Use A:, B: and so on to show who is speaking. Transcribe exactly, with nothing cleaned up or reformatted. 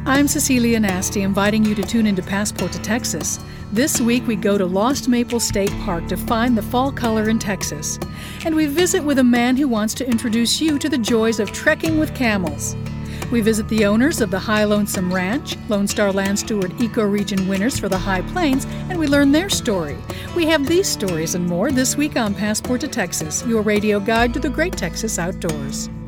A: I'm Cecilia Nasty, inviting you to tune into Passport to Texas. This week we go to Lost Maple State Park to find the fall color in Texas. And we visit with a man who wants to introduce you to the joys of trekking with camels. We visit the owners of the High Lonesome Ranch, Lone Star Land Steward Ecoregion winners for the High Plains, and we learn their story. We have these stories and more this week on Passport to Texas, your radio guide to the great Texas outdoors.